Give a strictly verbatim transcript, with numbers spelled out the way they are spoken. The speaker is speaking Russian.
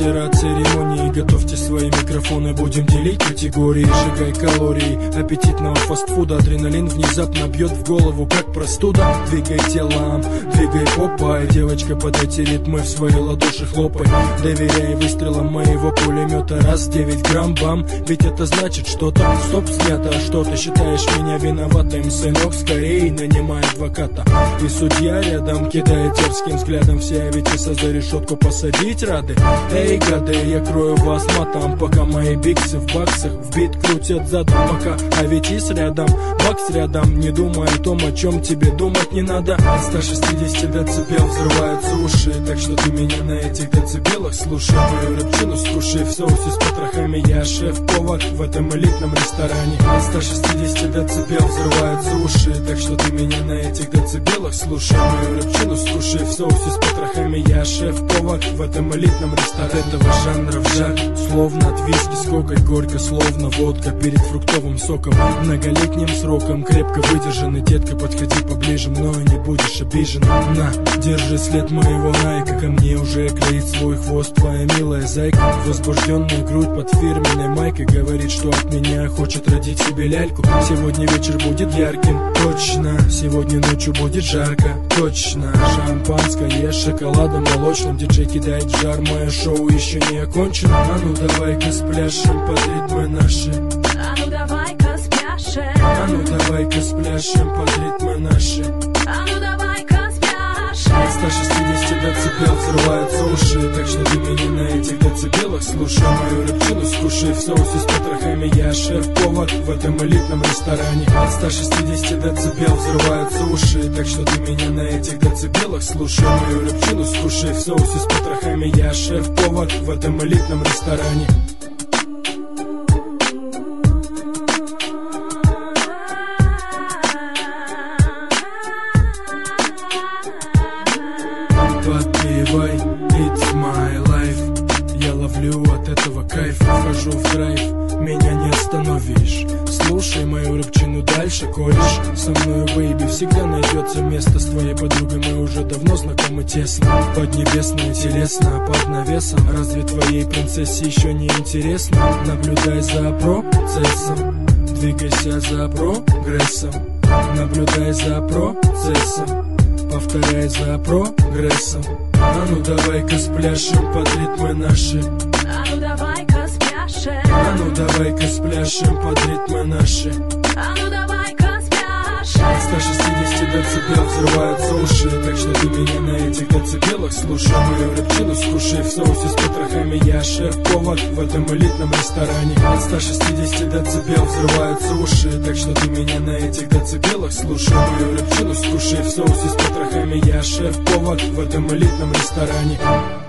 мастера церемонии, готовьте свои микрофоны, будем делить категории. Сжигай калории аппетитного фастфуда, адреналин внезапно бьет в голову, как простуда. Двигай телом, двигай попой, девочка, подайте ритмы в свои ладоши хлопай. Доверяй выстрелам моего пулемета, раз девять грамм бам, ведь это значит что-то. Стоп, снято, что ты считаешь меня виноватым, сынок, скорее нанимай адвоката. И судья рядом кидает дерзким взглядом, все авитиса за решетку посадить рады. Эй, гады, я крою вас матом, пока мои биксы в баксах в бит крутят задом. Пока авитис рядом, бакс рядом, не думай о том, о чем тебе думать не надо. От ста шестидесяти децибел взрываются уши, так что ты меня на этих децибелах слушай. Мою рыбчину скушай в соусе с потрохами, я шеф-повар в этом элитном ресторане. От ста шестидесяти децибел взрываются уши, так что ты меня на этих децибелах слушай. Мою рыбчину скушай в соусе с потрохами, я шеф-повар в этом элитном ресторане. От этого жанра в жар, словно от виски с кокой, горько, словно водка перед фруктовым соком. Многолетним сроком, крепко выдержанный, детка, подходи поближе, мною не будешь обижен. На, держи след моего найка, ко мне уже клеит свой хвост твоя милая зайка. Возбужденная грудь под фирменной майкой говорит, что от меня хочет родить себе ляльку. Сегодня вечер будет ярким, точно, сегодня ночью будет жарко, точно. Шампанское с шоколадом молочным, диджей кидает в жар, мое шоу еще не окончено. А ну давай-ка спляшем под ритмы наши. А ну давай-ка спляшем. А ну давай-ка спляшем под ритмы наши. А ну давай-ка спляшем. От ста шестидесяти децибел взрываются уши, так что ты меня на этих децибелах слушай. Мою рыбчину скушай в соусе с потрохами, я шеф-повар в этом элитном ресторане. От ста шестидесяти децибел взрываются уши, так что ты меня на этих децибелах слушай. Мою рыбчину скушай в соусе с потрохами, я шеф-повар в этом элитном ресторане. Подпевай, it's my life. Я ловлю от этого кайф, вхожу в драйв, меня не остановишь. Слушай мою рыбчину дальше, кореш. Со мною, бэйби, всегда найдется место. С твоей подругой мы уже давно знакомы тесно. Поднебесное телесно, под навесом. Разве твоей принцессе еще не интересно? Наблюдай за процессом, двигайся за прогрессом. Наблюдай за процессом, повторяй за прогрессом. А ну давай-ка спляшем под ритмы наши. А ну давай-ка спляшем. А ну давай-ка спляшем под ритмы наши. А ну давай-ка спляшем. От ста шестидесяти децибел взрываются уши, так что ты меня на этих децибелах слушай. Мою рыбчину скушай в соусе с потрохами, я шеф-повар в этом элитном ресторане. От ста шестидесяти децибел взрываются уши, так что ты меня на этих децибелах слушай. Мою рыбчину скушай в соусе с потрохами, я шеф-повар в этом элитном ресторане.